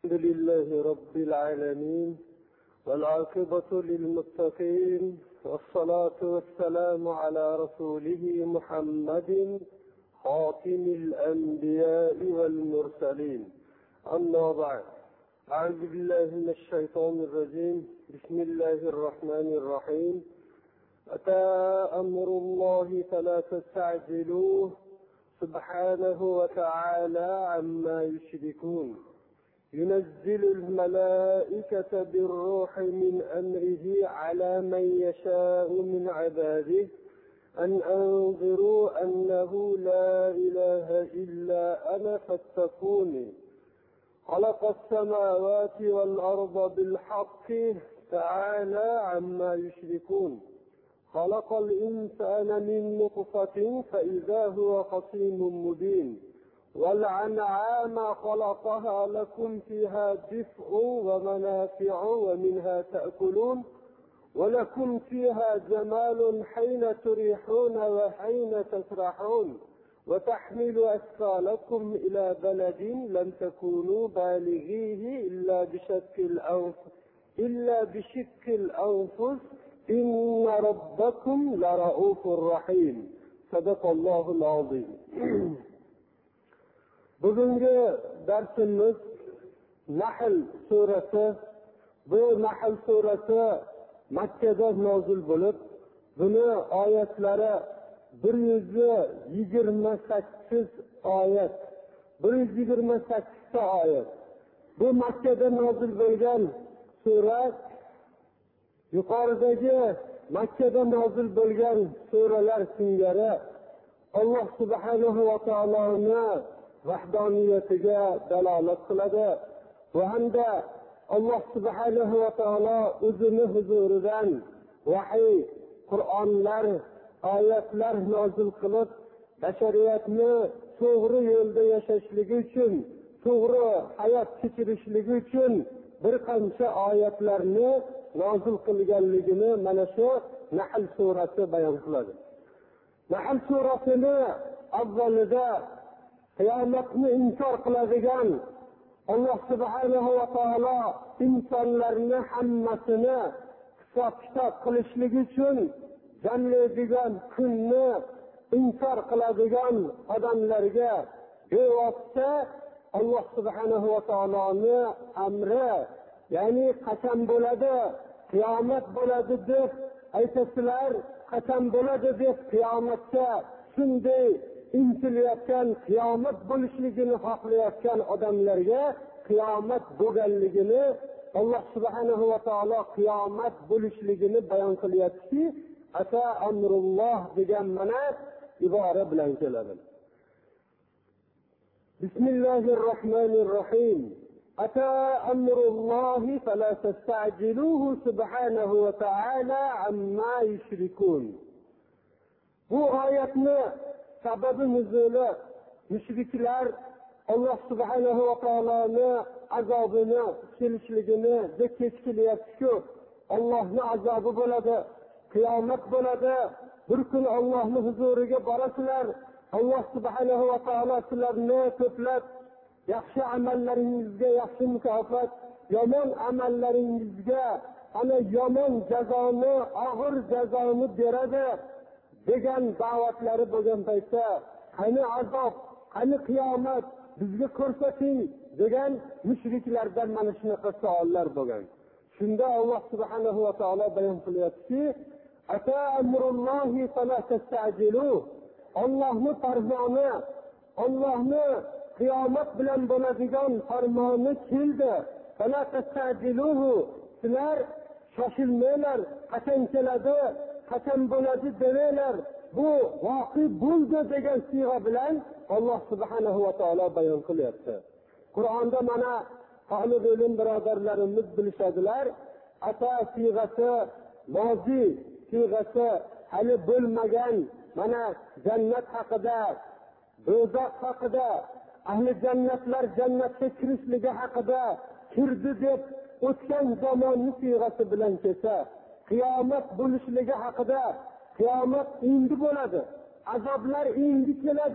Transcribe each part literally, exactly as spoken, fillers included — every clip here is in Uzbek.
الحمد لله رب العالمين والعاقبة للمتقين والصلاة والسلام على رسوله محمد خاتم الأنبياء والمرسلين. أما بعد، أعوذ بالله من الشيطان الرجيم. بسم الله الرحمن الرحيم. أتى أمر الله فلا تستعجلوه سبحانه وتعالى عما يشركون. ينزل الملائكة بالروح من أمره على من يشاء من عباده أن أنذروا أنه لا إله إلا أنا فاتقوني. خلق السماوات والأرض بالحق تعالى عما يشركون. خلق الإنسان من نطفة فإذا هو خصيم مبين. والأنعام خلقها لكم فيها دفء ومنافع ومنها تأكلون ولكم فيها جمال حين تريحون وحين تسرحون وتحمل أثقالكم إلى بلد لم تكونوا بالغيه إلا بشق الأنفس إلا بشق الأنفس إن ربكم لرؤوف رحيم. صدق الله العظيم. Bugungi darsimiz Nahl surasi. Bu Nahl surasi Makkada nozil bo'lib, buni oyatlari bir yuz yigirma sakkiz oyat. bir yuz yigirma sakkiz ta oyat. Bu Makkada nozil bo'lgan sura. Yuqoridagi Makkada nozil bo'lgan suralar singari Alloh subhanahu va taoloning vahdaniyatiga dalolat qiladi va hamda Alloh subhanahu va taolo o'zini huzuridan vahiy, Qur'onlar, oyatlar nozil qilib, bashariyatni to'g'ri yo'lda yashashligi uchun, to'g'ri hayot kechirishligi uchun bir qancha oyatlarni nozil qilganligini mana shu Nahl surasi bayon qiladi. Nahl surasini avvalida qiyomatni inkor qiladigan Alloh subhanahu va taolo insonlarni hammasini hisob-kitob qilishlik uchun jamlaydigan kunni inkor qiladigan odamlarga bevosita Alloh subhanahu va taoloning amri, ya'ni qachon bo'ladi, qiyomat bo'ladi deb aytasizlar, qachon bo'ladi deb qiyomatga shunday intilayotgan, qiyomat bo'lishligini xohlayotgan odamlarga qiyomat bo'lganligini, Alloh subhanahu va taolo qiyomat bo'lishligini bayon qilyapti. Ata amrulloh degan mana ibora bilan keladi. Bismillahir rohmanir rohim. Ata amrulloh fala tasta'jiluhu subhanahu va taala amma yushrikun. Bu oyatni sababi nuzuli mushriklar Alloh subhanahu va taoloning azobini kelishligini kech kelyapti-ku. Allohning azobi bo'ladi, qiyomat bo'ladi. Bir kun Allohning huzuriga borasizlar. Alloh subhanahu va taolo sizlarni ko'plab yaxshi amallaringizga yaxshi mukofot, yomon amallaringizga ana yomon jazoni, og'ir jazoni beradi degan da'vatlari bo'lgan paytda, qani azob, qani qiyomat bizga ko'rsating degan mushriklardan mana shunaqa savollar bo'lgan. Shunda Alloh subhanahu va taolo bayon qilyapti: "Ata amrullohi fala tastajilu." Allohning farmoni, Allohning qiyomat bilan bo'ladigan farmoni keldi. Fala tastajiluhu. Sizlar shoshilmanglar, qachon keladi, qachon bo'ladi demanglar. Bu voqea bo'ldi degan siyg'a bilan Alloh subhanahu va taolo bayon qilyapti. Qur'onda mana talib ilm birodarlarimiz bilishadilar, ata siyg'asi, mozi siyg'asi hali bo'lmagan, mana jannat haqida, do'zax haqida, ahli jannatlar jannatga kirishligi haqida, kirdi deb o'tgan zamonning siyg'asi bilan kelsa, qiyomat bo'lishligi haqida, qiyomat endi bo'ladi, azoblar endi keladi,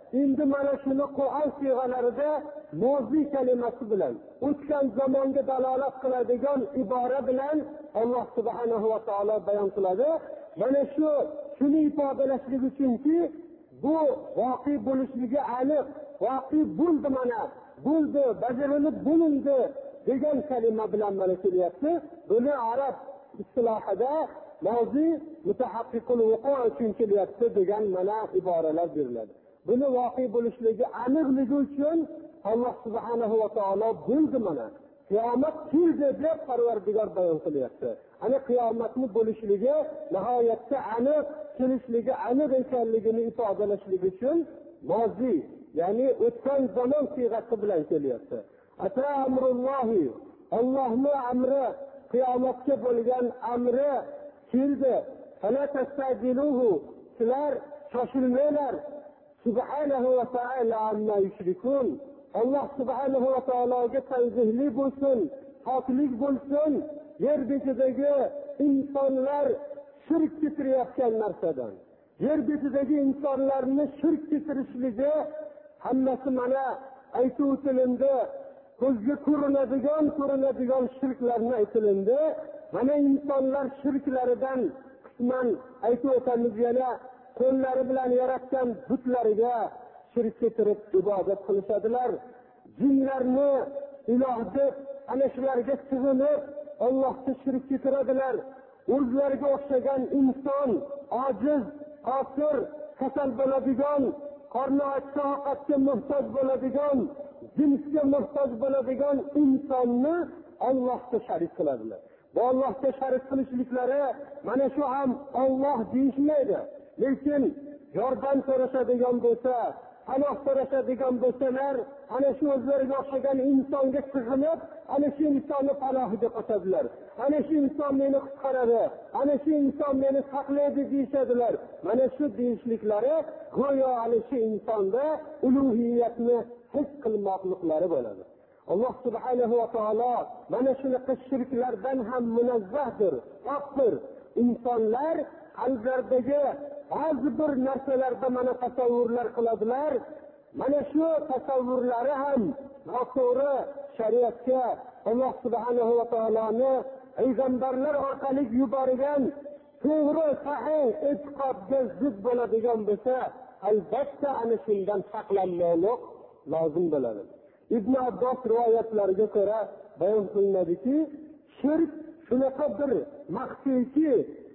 endi mana shuni Qur'on siyg'alarida mozi kalimasi bilan o'tgan zamonga dalolat qiladigan ibora bilan Alloh subhanahu va taolo bayon qiladi. Mana shu shuni ifodalashlik uchunki bu voqe bo'lishligi aniq, voqe bo'ldi, mana bo'ldi, bajarilib bo'lindi degan kalima bilan mana kelyapti. Buni arab istilohida mozi mutahaqqiqul vuqu uchun kelyapti degan mana iboralar beriladi. Buni voqe bo'lishligi aniqligi uchun Alloh subhanahu va taolo bo'ldi, mana qiyomat keldi deb Parvardigor bayon qilyapti. Ana qiyomatning bo'lishligi nihoyatda aniq, kelishligi aniq ekanligini ifodalashlik uchun mozi, ya'ni o'tgan zamon siyg'asi bilan kelyapti. Ata amrullohi, Allohning amri, qiyomatga bo'lgan amri keldi. Fala tastajiluhu, sizlar shoshilmanglar. Subhanahu va taala amma yushrikun. Alloh subhanahu va taologa tanzihli bo'lsin, poklik bo'lsin. Yer betidagi insonlar shirk keltirayotgan narsadan, yer betidagi insonlarni shirk keltirishligi hammasi mana aytib o'tilindi. Ko'zga ko'rinadigan ko'rinadigan shirklarni aytilindi. Mana insonlar shirklaridan qisman aytib o'tamiz. Yana qo'llari bilan yaratgan butlariga shirk keltirib ibodat qilishadilar. Jinlarni iloh deb ana shularga sig'inib Allohga shirk keltiradilar. O'zlariga o'xshagan inson ojiz, kofir, kasal bo'ladigan, qorni ochsa ovqatga muhtoj bo'ladigan, jinsga muhtoj bo'ladigan insonni Allohga sharik qiladilar. Bu Allohga sharik qilishliklari mana shu ham Alloh deyishmaydi. Lekin yordam so'rashadigan bo'lsa, panoh so'rashadigan bo'lsalar, ana shu o'zlariga o'xshagan insonga sig'inib, ana shu insonni panohiga qo'shadilar. Ana shu inson meni qutqaradi, ana shu inson meni saqlaydi deyishadilar. Mana shu deyishliklari go'yo ana shu insonda uluhiyatni his qilmoqliklari bo'ladi. Alloh subhanahu va taolo mana shunaqa shirklardan ham munazzahdir, pokdir. Insonlar qalblaridagi ba'zi bir narsalarda mana tasavvurlar qiladilar. Mana shu tasavvurlari ham noto'g'ri, shariatga, Alloh subhanahu va taoloni payg'ambarlar orqali yuborgan to'g'ri, sahih e'tiqodga zid bo'ladigan bo'lsa, albatta ana shundan saqlanmoq lozim bo'ladi. Ibn Abbos rivoyatlariga ko'ra bayon qilinadiki, shirk shunaqa bir maxfiyki,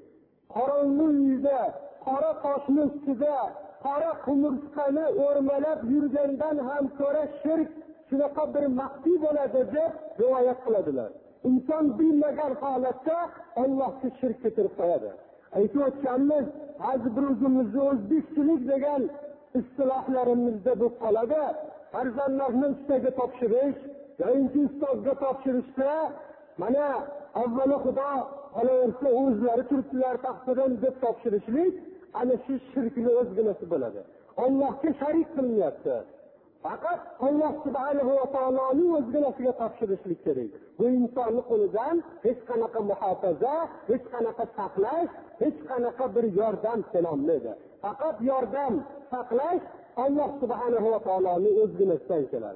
qorong'u uyda, qora toshning ustida, qora qumursqani o'rmalab yurgandan ham ko'ra shirk shunaqa bir maxfiy bo'ladi deb rivoyat qiladilar. Inson bilmagan holatda Allohga shirk keltirib qo'yadi. Aytib o'tganmiz, ba'zi bir o'zimizni o'zbekchilik degan istilohlarimizda bu qoladi. Farzandlarni ustaga topshirish, yoki ustozga topshirishda mana avvalo Xudo qolaversa o'zlari turibdilar taqsidan deb topshirishlik ana shu shirkni o'zginasi bo'ladi. Allohga sharik qilinyapti. Faqat Alloh subhanahu va taoloning o'zginasiga topshirishlik kerak. Bu insonning qo'lidan hech qanaqa muhofaza, hech qanaqa saqlash, hech qanaqa bir yordam kelolmaydi. Faqat yordam, saqlash Alloh subhanahu va taoloning o'zginasidan keladi.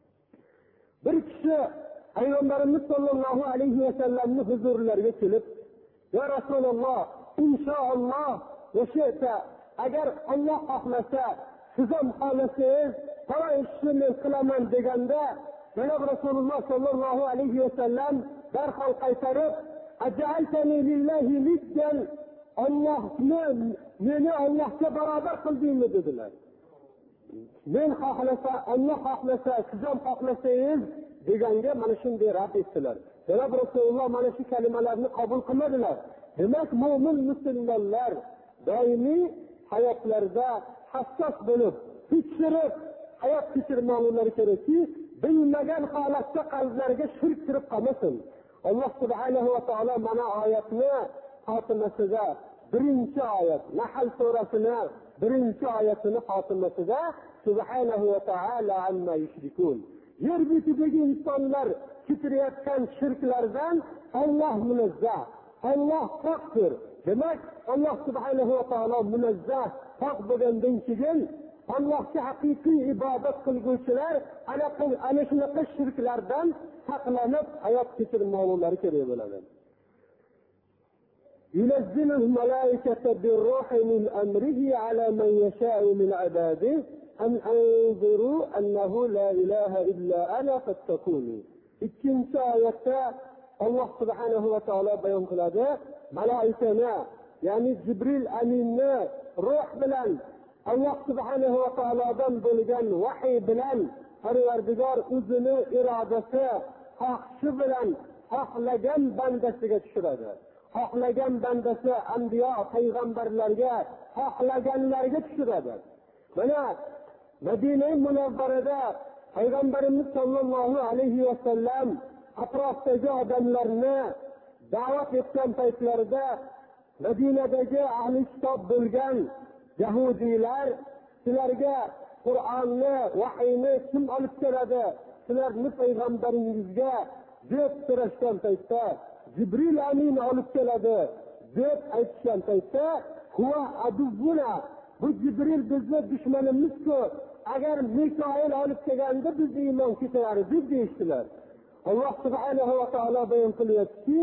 Bir kishi Payg'ambarimiz sollallohu alayhi va sallamning huzurlariga kelib, "Ya Rasululloh, inshaalloh, o'sha agar Alloh xohlasa, siz ham xohlasangiz, falon ishni men qilaman" deganda, janob Rasululloh sollallohu alayhi va sallam darhol qaytarib, "Aj'altani lillahi niddan", Allohni meni Allohga barobar qildingmi dedilar. Men xohlasa, Alloh xohlasa, siz ham xohlasangiz deganga mana shunday rad etdilar. Janob Rasululloh mana shu kalimalarni qabul qilmadilar. Demak, mo'min musulmonlar doimiy hayotlarida hassos bo'lib, tekshirib hayot kechirmoqlari kerakki, bilmagan holatda qalblariga shirk kirib qolmasin. Alloh subhanahu va taolo mana oyatni xotimasida, birinchi oyat, Nahl surasining birinchi oyatini xotimasida subhanahu va taala amma yushrikun. Yer betidagi insonlar ketirayotgan shirklardan Alloh munazzah, Alloh pokdir. Demak, Alloh subhanahu va taolo munazzah, pok bo'lgandan keyin Allohga haqiqiy ibodat qilguvchilar ana ana shunaqa shirklardan saqlanib hayot kechirmoqlari kerak bo'ladi. ينزل الملائكة بالروح من أمره على من يشاء من عباده أن أنذروا أنه لا إله إلا أنا فاتقوني. ikkinchi oyatda Alloh subhanahu va taolo bayon qiladi, malaikani, ya'ni Jibril aminni ruh bilan Alloh subhanahu va taolodan bo'lgan vahiy bilan Parvardigor o'zini irodasi, xohishi bilan xohlagan bandasiga tushiradi. Xohlagan bandasi anbiyo, payg'ambarlarga, xohlaganlarga tushiradi. Mana Madina Munavvarada Payg'ambarimiz sollallohu alayhi va sallam atrofdagi odamlarni da'vat etgan paytlarida Madinadagi ahli kitob bo'lgan yahudiylar sizlarga Qur'onni, vahiyni kim olib keladi? Sizlarni payg'ambaringizga deb so'rashgan paytda Jibril amin olib keladi deb aytgan paytda huwa aduvuna, bu Jibril bizni dushmanimiz-ku, agar Mikoil olib kelganda biz iymon keltirardik deyishdilar. Alloh subhanahu va taolo bayon qilyapti,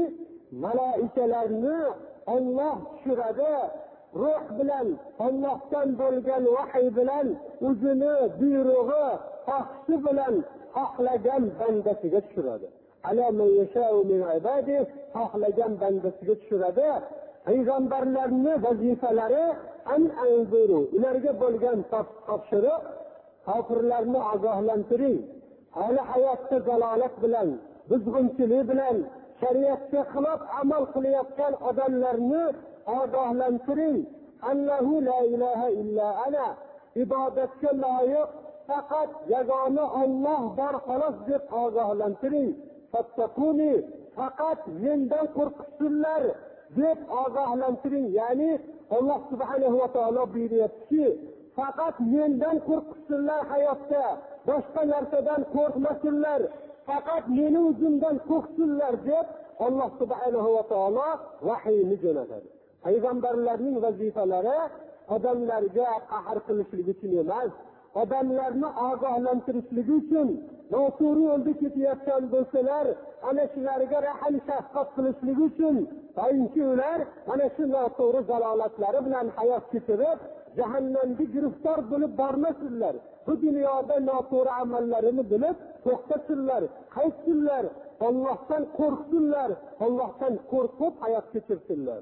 malaikalarni Alloh tushiradi, ruh bilan, Allohdan bo'lgan vahiy bilan, o'zini buyrug'i, xohishi bilan xohlagan bandasiga tushiradi. Ala man yasha'u min ibadihi, xohlagan bandasiga tushiradi. Payg'ambarlarning vazifalari an anzuru, ularga bo'lgan topshiriq, kofirlarni ogohlantiring. Hali hayotda zalolat bilan, buzg'unchilik bilan, shariatga xilof amal qilayotgan odamlarni ogohlantiring. Allahu la ilaha illa ana, ibodatga loyiq faqat yagona Alloh bor xolos deb ogohlantiring. Fattaquni, faqat mendan qo'rqsinlar deb ogohlantiring. Ya'ni Alloh subhanahu va taolo buyuryapti, faqat mendan qo'rqsinlar hayotda, boshqa narsadan qo'rqmasinlar, faqat meni o'zimdan qo'rqsinlar deb Alloh subhanahu va taolo vahiyni jo'natadi. Payg'ambarlarning vazifalari odamlarga qahr qilishlik uchun emas, odamlarni ogohlantirishlik uchun. Noto'g'ri yo'lda ketayotgan bo'lsalar, ana shularga rahm shafqat qilishlik uchun. To'yinki ular ana shu noto'g'ri zalolatlari bilan hayot kechirib, jahannamga giriftor bo'lib bormasinlar. Bu dunyoda noto'g'ri amallarini bilib to'xtasinlar, qaytsinlar, Allohdan qo'rqsinlar, Allohdan qo'rqib hayot kechirsinlar.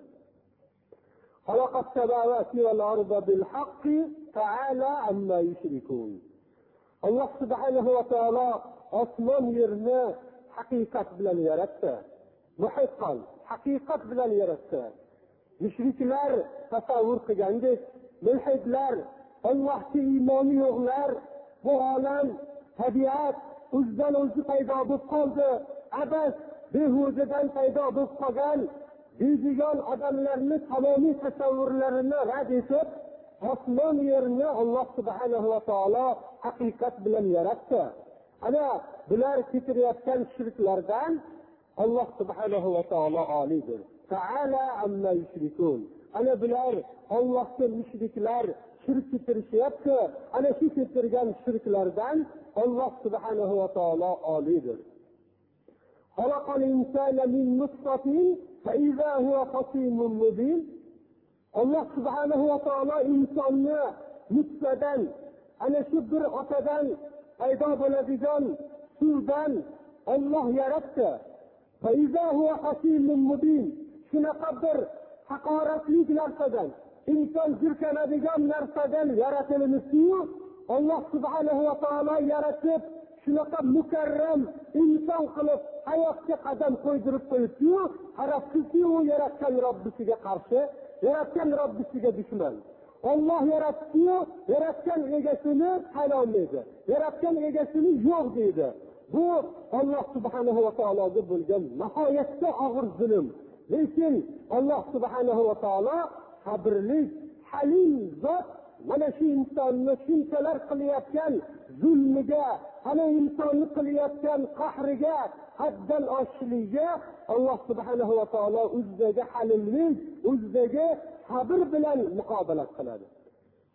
Xalaqas samawati val arda bil haqqi ta'ala amma yushrikun. Alloh subhanahu va taolo osmon yerni haqiqat bilan yaratdi. Muhiqqan, haqiqat bilan yaratdi. Mushriklar tasavvur qilgandek, mulhidlar, Allohga iymoni yo'qlar, bu olam, tabiat o'zidan o'zi paydo bo'lib qoldi, abas, behudadan paydo bo'lib qolgan deydigan odamlarni tamomiy tasavvurlarini rad etib, osmon yerni Alloh subhanahu va taolo haqiqat bilan yaratdi. Ana bular ketirayotgan shirklardan Alloh subhanahu va taolo oliydir. Ta'ala amma yushrikun. Ana bular Allohga mushriklar shirk keltirishyapti. Ana shu keltirgan shirklardan Alloh subhanahu va taolo oliydir. Xalaqal insana min nutfatin fa idza huwa khasimun mubin. Alloh subhanahu va taolo insonni nutfadan, ana shu bir otadan paydo bo'ladigan suvdan Alloh yaratdi. Fa idza huwa khasimun mubin. Shunaqa bir haqoratli narsadan, inson jirkanadigan narsadan yaratilibdi-yu, Alloh subhanahu va taolo yaratib, shunaqa mukarram inson qilib hayotga qadam qo'ydirib qo'yibdi-yu, qarabsizki, u yaratgan Robbisiga qarshi, yaratgan Robbisiga dushman. Alloh yaratdi-yu, yaratgan egasini tanolmaydi, yaratgan egasini yo'q deydi. Bu Alloh subhanahu va taologa bo'lgan nihoyatda og'ir zulm. Lekin Alloh subhanahu va taolo sabrli, halim zot. Mana shu insonni shunchalar qilayotgan zulmiga, ana insonni qilayotgan qahriga, haddan oshishligiga Alloh subhanahu va taolo o'zidagi halimlik, o'zidagi sabr bilan muqobalat qiladi.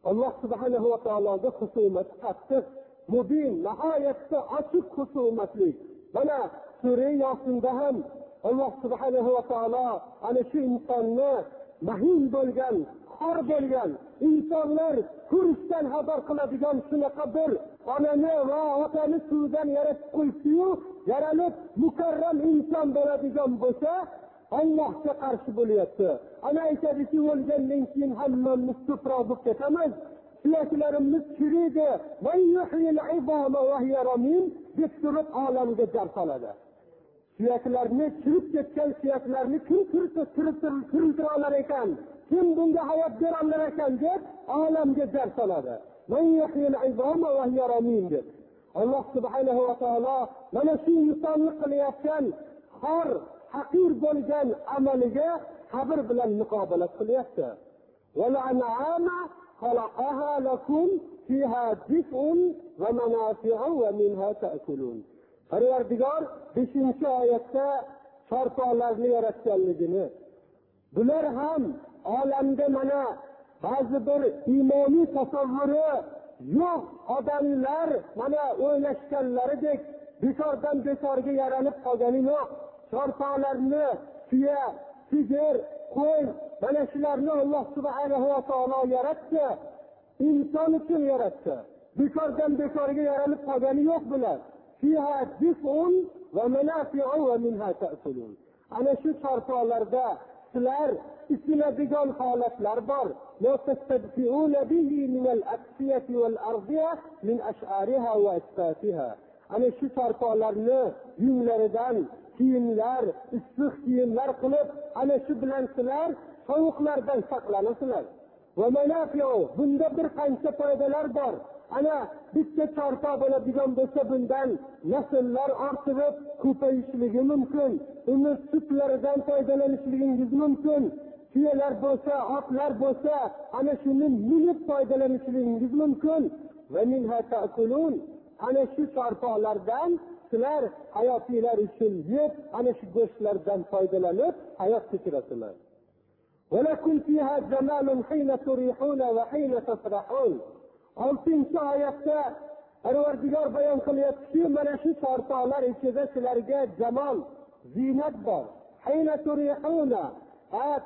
Alloh subhanahu va taologa husumat qattiq, mubin, nihoyatda ochiq husumatli. Mana sura Yosinda ham Alloh subhanahu va taolo ana shu insonni mahim bo'lgan, xor bo'lgan, insonlar ko'rishdan xabar qiladigan shunaqa bir onani va otani suvdan yaratib qo'ydi-yu, yaralib mukarram inson bo'ladigan bo'lsa, Allohga qarshi bo'lyapti. Ana aytadiki, o'lgandan keyin hammamiz tuproq bo'lib ketamiz. Suyaklarimiz chiriydi. Va yuhyil izama va hiya ramim deb turib olamga jar soladi. Suyaklarni chirib ketgan suyaklarni kim tiriltira olar ekan? Kim bunga hayot bera olar ekan deb olamga jar soladi. Va yuhyil izama va hiya ramim deb. Alloh subhanahu va taolo mana shu insonni qilayotgan xor haqir bo'lgan amaliga sabr bilan muqobala qilyapti. Wal an'ama khalaqaha lakum fiha dif'un va manafi'u va minha ta'kulun. Parvardigor beshinchi oyatda chortoqlarni yaratganligini, bular ham olamda mana ba'zi bir iymonli tasavvuri yo'q odamlar mana o'ylashganlaridek bekordan bekorga yaralib qolgani yo'q. Chortoqlarni, tuya, sigir, qo'y, mana shularni Alloh subhanahu va taolo yaratdi. Inson uchun yaratdi. Bekordan bekorga yaralib qolgani yo'q bular. Fiha dif'un va manafi'u va minha ta'kulun. Ana shu chortoqlarda sizlar ichiladigan holatlar bor. La tastadfi'una bihi min al-aqsiyati wal-ardiya min ash'ariha wa asfatiha. Ana shu chortoqlarni yunglaridan kiyimlar, issiq kiyimlar qilib, ana shu bilan sizlar sovuqlardan saqlanasizlar. Va manafi'u, bunda bir qancha foydalar bor. Ana bitta chortoq bo'ladigan bo'lsa, bundan nasllar ortib, ko'payishligi mumkin. Uni sutlaridan foydalanishingiz mumkin. Tuyalar bo'lsa, otlar bo'lsa, ana shuni minib foydalanishingiz mumkin. Va minha ta'kulun. Ana shu chortoqlardan sizlar hayotinglar uchun yeb, ana shu go'shtlardan foydalanib hayot kechirasizlar. Walakum fiha zamanun hina turihuna va hina tasrahun. oltinchi oyatda Parvardigor bayon qilyapti, mana shu chortoqlar ichida sizlarga jamol, zinat bor. Hina turihuna at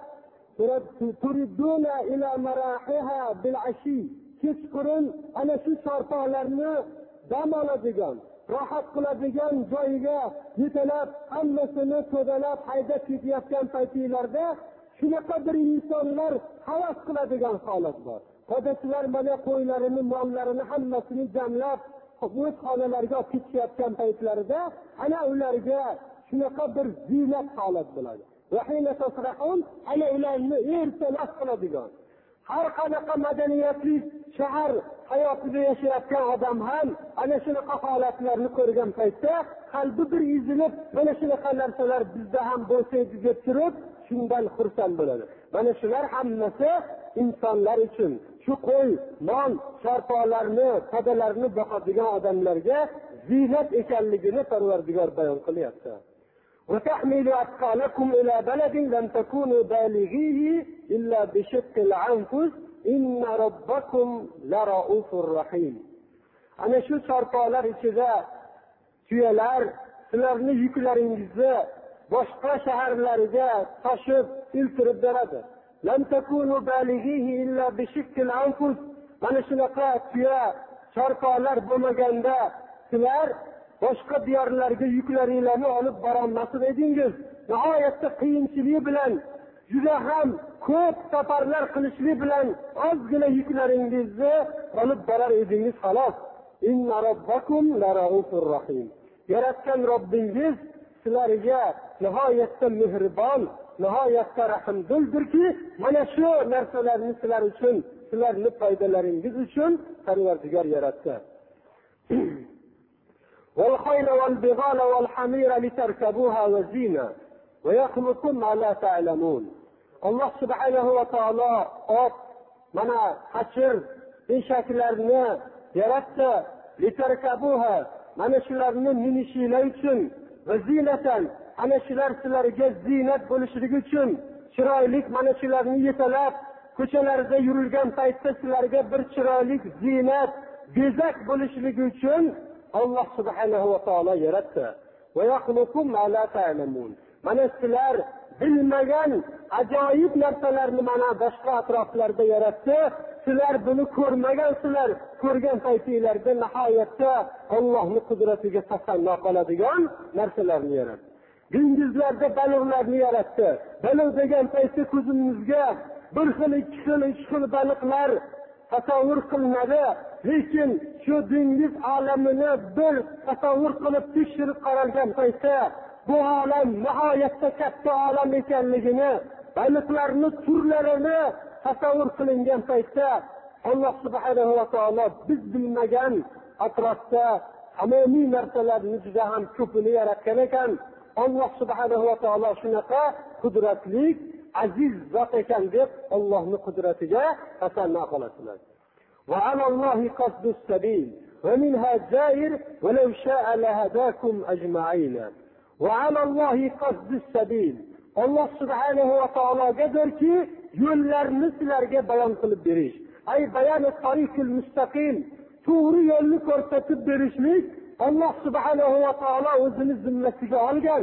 turiduna ila marahiha bil ashi. Kechqurun ana shu chortoqlarni dam oladigan, rohat qiladigan joyiga yetalab, hammasini to'dalab haydab ketayotgan paytlarda shunaqa bir insonlar havas qiladigan holat bor. Qo'dasilar mana qo'ylarini, mollarini hammasini jamlab, o'z xonalariga olib ketayotgan paytlarida ana ularga shunaqa bir zinat holat bo'ladi. Va hina tasrahun, ana ularni ertalab qiladigan. Har qanaqa madaniyatli shahar hayotida yashayotgan odam ham ana shunaqa holatlarni ko'rgan paytda qalbi bir ezilib, mana shunaqa narsalar bizda ham bo'lsa deb turib, shundan xursand bo'ladi. Mana shular hammasi insonlar uchun, shu qo'y, non, chortoqlarni, podalarni boqadigan odamlarga zinat ekanligini Parvardigor bayon qilyapti. وتحمل أثقالكم إلى بلد لم تكونوا بالغيه إلا بشق الأنفس إن ربكم لرؤوف رحيم. Ana shu chortoqlar ichida tuyalar sizlarni yuklaringizni boshqa shaharlarga tashib iltirib beradi. Lam takunu balighihi illa bishiqqi al-anfus. Mana shunaqa tuya chortoqlar bo'lmaganda sizlar boshqa diyorlarga yuklaringlarni olib borolmas edingiz. Nihoyatda qiyinchilik bilan, juda ham ko'p safarlar qilishlik bilan ozgina yuklaringizni olib borar edingiz xolos. Inna robbakum laraufur rahim. Yaratgan Robbingiz sizlarga nihoyatda mehribon, nihoyatda rahimdildirki, mana shu narsalarni sizlar uchun, sizlarning foydalaringiz uchun Parvardigor yaratdi. والخيل والبغال والحمير لتركبوها وزينة ويخلق ما لا تعلمون. الله سبحانه وتعالى ot, mana hashir, eshaklarni yaratdi. Litarkabuha, mana shularni minishinglar uchun, va zinatan, ana shular sizlarga zinat bo'lishligi uchun, chiroylik mana shularni yetalab ko'chalarda yurilgan paytda sizlarga bir chiroyli ziynat, bezak bo'lishligi uchun Alloh subhanahu va taolo yaratdi. Va yakhluqum ma la ta'lamun. Mana sizlar bilmagan ajoyib narsalarni mana boshqa atroflarda yaratdi. Sizlar buni ko'rmagansizlar. Ko'rgan paytinglarda nihoyatda Allohning qudratiga tasanno qoladigan narsalarni yaratdi. Dengizlarda baliqlarni yaratdi. Baliq degan paytda ko'zimizga bir xil, ikki xil, uch xil baliqlar tasavvur qilinadi. Lekin shu dengiz olamini bir tasavvur qilib tekshirib qaralgan paytda bu olam nihoyatda katta olam ekanligini, baliqlarning turlarini tasavvur qilingan paytda Alloh subhanahu va taolo biz bilmagan atrofda umumiy narsalarni juda ham ko'pini yaratgan ekan. Alloh subhanahu va taolo shunaqa qudratli, aziz zot ekan deb Allohning qudratiga tasanno qilasizlar. Va alallohi qasdus sabil va minha jair va law sha'a lahadakum ajma'in. Va alallohi qasdus sabil. Alloh subhanahu va taologadirki yo'llarni sizlarga bayon qilib berish. Ay bayani tariqul mustaqim, to'g'ri yo'lni ko'rsatib berishlik Alloh subhanahu va taolo o'zining zimmasiga olgan.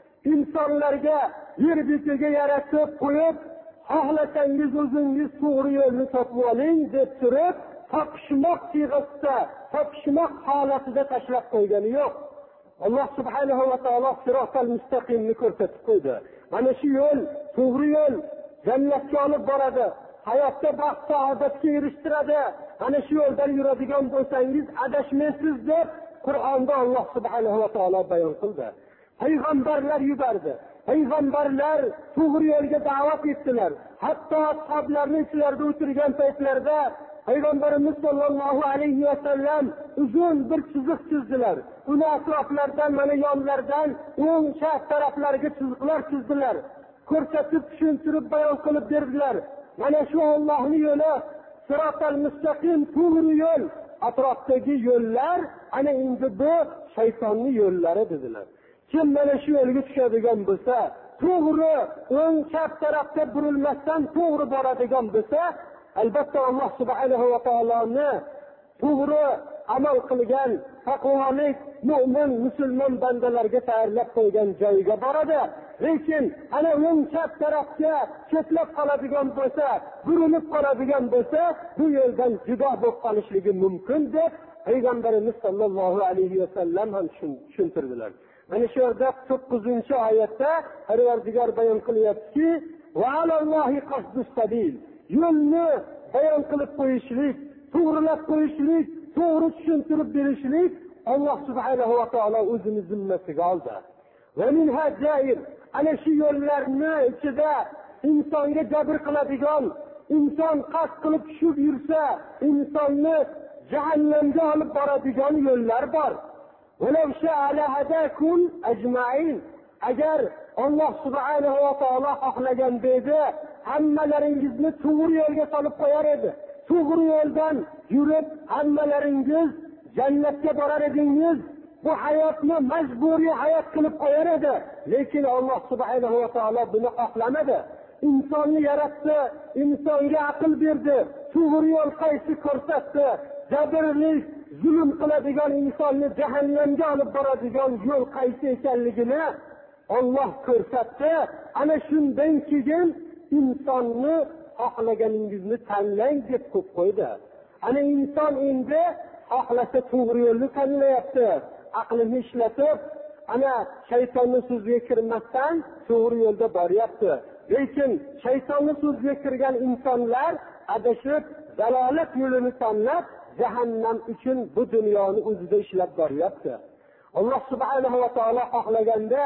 İnsanlarga yer betiga yaratib qo'yib, xohlasangiz o'zingiz to'g'ri yo'lni topib oling deb turib, topishmoq siyg'asida, topishmoq holatida tashlab qo'ygani yo'q. Alloh subhanahu va taolo sirotal mustaqimni ko'rsatib qo'ydi. Mana shu yo'l to'g'ri yo'l, jannatga olib boradi, hayotda baxt saodatga erishtiradi. Mana shu yo'ldan yuradigan bo'lsangiz adashmaysiz deb Qur'onda Alloh subhanahu va taolo bayon qildi. Payg'ambarlar yubordi. Payg'ambarlar to'g'ri yo'lga da'vat etdilar. Hatto ashablarning ichlarida o'tirgan paytlarida Payg'ambarimiz sollallohu alayhi va sallam uzun bir chiziq chizdilar. Uni atroflardan, mana yonlardan o'ng chap taraflarga chiziqlar chizdilar. Ko'rsatib, tushuntirib bayon qilib berdilar. Mana shu Allohning yo'li, sirotal mustaqim, to'g'ri yo'l. Atrofdagi yo'llar ana endi bu shaytonning yo'llari dedilar. Kim mana shu yo'lga tushadigan bo'lsa, to'g'ri o'ng chap tarafga burilmasdan to'g'ri boradigan bo'lsa, albatta Alloh subhanahu va taoloni to'g'ri amal qilgan taqvolik mu'min musulmon bandalarga tayyorlab qo'ygan joyiga boradi. Lekin ana o'ng chap tarafga chetlab qoladigan bo'lsa, burilib qoladigan bo'lsa, bu yo'ldan judo bo'lib qolishligi mumkin deb Payg'ambarimiz sollallohu alayhi va sallam ham tushuntirdilar. Mana shu yerda to'qqizinchi oyatda Parvardigor bayon qilyaptiki, va alallohi qasdus sabil. Yo'lni bayon qilib qo'yishlik, to'g'rilab qo'yishlik, to'g'ri tushuntirib berishlik Alloh subhanahu va taolo o'zining zimmasiga oldi. Va minha jair. Ana shu yo'llarni ichida insonga jabr qiladigan, inson qasd qilib tushib yursa, insonni jahannamga olib boradigan yo'llar bor. وَلَوْ شَاءَ لَهَدَاكُمْ أَجْمَعِينَ. Agar Alloh subhanahu va taolo xohlagan edi, hammalaringizni to'g'ri yo'lga solib qo'yar edi. To'g'ri yo'ldan yurib, hammalaringiz jannatga borar edingiz. Bu hayotni majburiy hayot qilib qo'yar edi. Lekin Alloh subhanahu va taolo buni xohlamadi. Insonni yaratdi, insonga aql berdi, to'g'ri yo'l qaysi ko'rsatdi. Jabrli, zulm qiladigan insonni jahannamga olib boradigan yo'l qaysi ekanligini Alloh ko'rsatdi. Ana shundan keyin insonni xohlaganingizni tanlang deb qo'yib qo'ydi. Ana inson endi xohlasa to'g'ri yo'lni tanlayapti. Aqlini ishlatib, ana shaytonning so'ziga kirmasdan to'g'ri yo'lda boryapti. Lekin shaytonning so'ziga kirgan insonlar adashib, dalolat yo'lini tanlab, jahannam uchun bu dunyoni o'zida ishlab boryapti. Alloh subhanahu va taolo xohlaganda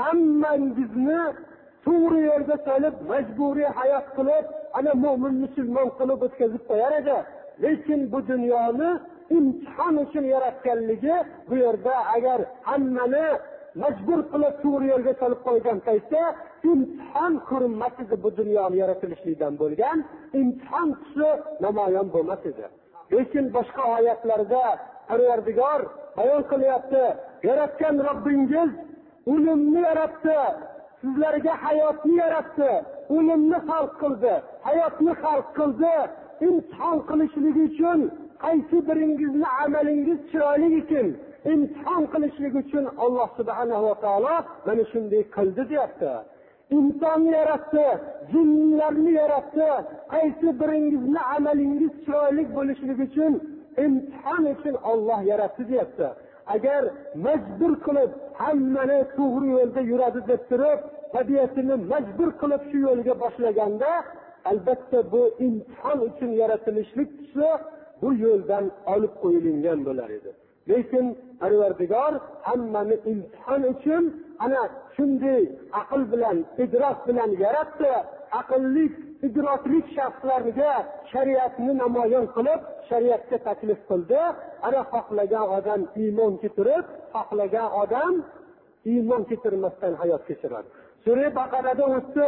hammangizni to'g'ri yo'lga solib, majburiy hayot qilib, ana mu'min musulmon qilib o'tkazib qo'yar edi. Lekin bu dunyoni imtihon uchun yaratganligi bu yerda agar hammani majbur qilib to'g'ri yo'lga solib qo'ygan paytda imtihon ko'rinmas edi. Bu dunyoni yaratilishlikdan bo'lgan imtihon tusi namoyon bo'lmas edi. Lekin boshqa oyatlarda Parvardigor bayon qilyapti, yaratgan Robbingiz o'limni yaratdi, sizlarga hayotni yaratdi. o'limni xalq qildi, hayotni xalq qildi. Imtihon qilishlik uchun, qaysi biringizni amalingiz chiroyli ekan, imtihon qilishlik uchun Alloh subhanahu va taolo mana shunday qildi deyapti. insonni yaratdi, jinlarni yaratdi. Qaysi biringizni amalingiz chiroyli bo'lishligi uchun, imtihon uchun Alloh yaratdi deyapti. Agar majbur qilib hammani to'g'ri yo'lda yuradi deb turib, tabiatini majbur qilib shu yo'lga boshlaganda, albatta bu imtihon uchun yaratilishlik tusi bu yo'ldan olib qo'yilgan bo'lar edi. Lekin Parvardigor hammani imtihon uchun ana shunday aql bilan, idrok bilan yaratdi. Aqlli, idrokli shaxslarga shariatni namoyon qilib, shariatga taklif qildi. Ana xohlagan odam iymon keltirib, xohlagan odam iymon keltirmasdan hayot kechiradi. Sura Baqarada o'tdi.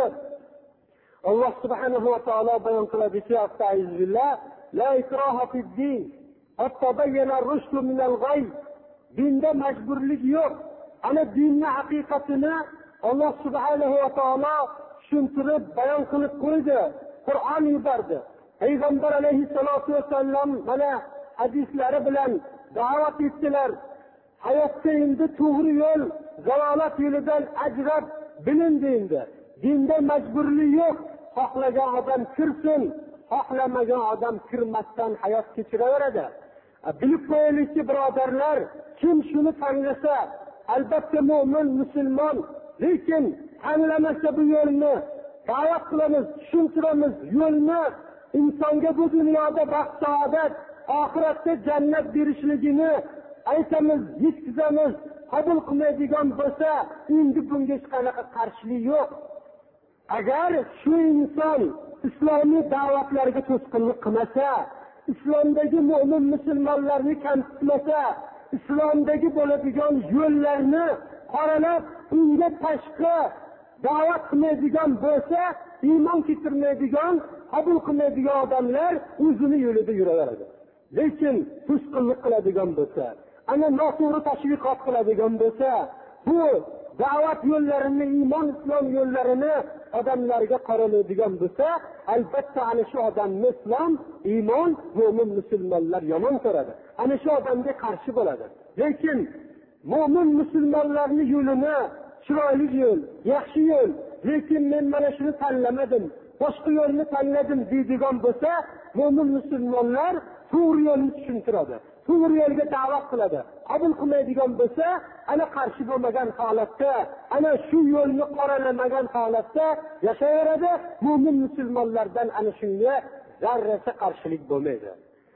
Alloh subhanahu va taolo bayon qiladiki, astag'firullah, la ikraha fid-din, qad tabayyana ar-rushd min al-ghay. Dinda majburlik yo'q. Ana dinning haqiqatini Alloh subhanahu va taolo tushuntirib bayon qilib qo'ydi. Qur'on yubordi. Payg'ambar alayhissalatu vasallam mana hadislari bilan da'vat etdilar. Hayotda endi to'g'ri yo'l, zalolat yo'lidan ajrab bilindi endi. Dinda majburlik yo'q. Xohlagan odam kirsin, xohlamagan odam kirmasdan hayot kechiraveradi. Bilib qo'yaylikki, birodarlar, kim shuni tanlasa, albatta mu'min, musulmon, lekin tanlamasa bu yo'lni da'vat qilamiz, tushuntiramiz, yo'lni insonga bu dunyoda baxt, saodat, oxiratda jannat berishligini aytamiz, yetkazamiz. Qabul qilmaydigan bo'lsa, endi bunga hech qanaqa qarshilik yo'q. Agar shu inson islomiy da'vatlarga to'sqinlik qilmasa, islomdagi mu'min musulmonlarni kamsitmasa, islomdagi bo'ladigan yo'llarni qoralab, unga tashqi da'vat qilmaydigan bo'lsa, iymon keltirmaydigan, qabul qilmaydigan odamlar o'zini yo'lida yuraveradi. Lekin to'sqinlik qiladigan bo'lsa, ana noto'g'ri tashviqot qiladigan bo'lsa, bu da'vat yo'llarini, iymon islom yo'llarini odamlarga qoralaydigan bo'lsa, albatta ana shu odamni islom, iymon, mu'min musulmonlar yomon ko'radi. Ana shu odamga qarshi bo'ladi. Lekin mu'min musulmonlarning yo'lini chiroyli yo'l, yaxshi yo'l, lekin men mana shuni tanlamadim, boshqa yo'lni tanladim deydigan bo'lsa, mu'min musulmonlar to'g'ri yo'lni tushuntiradi. To'g'ri yo'lga da'vat qiladi. Qabul qilmaydigan bo'lsa, ana qarshi bo'lmagan holatda, ana shu yo'lni qoralamagan holatda yashayveradi. Mu'min musulmonlardan ana shunga zarracha qarshilik bo'lmaydi.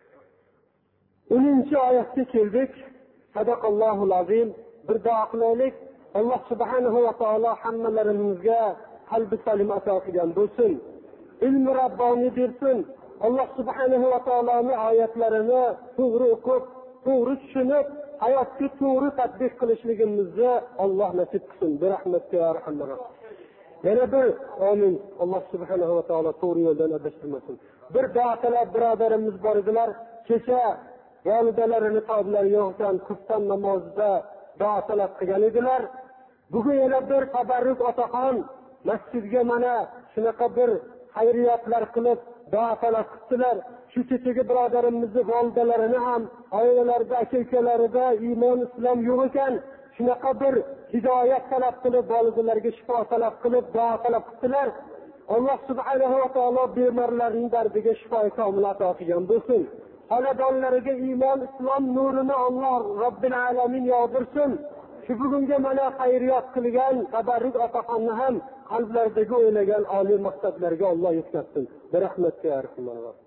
o'ninchi oyatga keldik. Sadaqallohul azim. Bir duo qilaylik. Alloh subhanahu va taolo hammalarimizga qalbi salim ato qilgan bo'lsin. Ilm rabboni bersin. Alloh subhanahu va taoloning oyatlarini to'g'ri o'qib, to'g'ri tushunib, hayotga to'g'ri tatbiq qilishligimizni Alloh nasib qilsin. Bi rahmatga ya arhamar rohim. Yana bir amin. Alloh subhanahu va taolo to'g'ri yo'ldan adashtirmasin. Bir da'vatlar birodarimiz bor edilar. Kecha validalarini toblari yo'qdan kuftan namozida da'vatlar qilgan edilar. Bugun yana bir tabarruk otaxon masjidga mana shunaqa bir xayriyatlar qilib da'vatlar qildilar. Shu kechagi birodarimizning validalarini ham oilalarida, aka-ukalarida iymon islom yo'q ekan, shunaqa bir hidoyat talab qilib, validalarga shifo talab qilib, duo talab qildilar. Alloh subhanahu va taolo bemorlarning dardiga shifo komil ato qilgan bo'lsin. Xonadonlariga iymon islom nurini Alloh Robbil alamin yog'dirsin. Shu bugunga mana xayriyat qilgan tabarruk otaxonni ham qalblaridagi o'ylagan oliy maqsadlarga Alloh yetkazsin. Bi rahmatga ya arhamar rohim.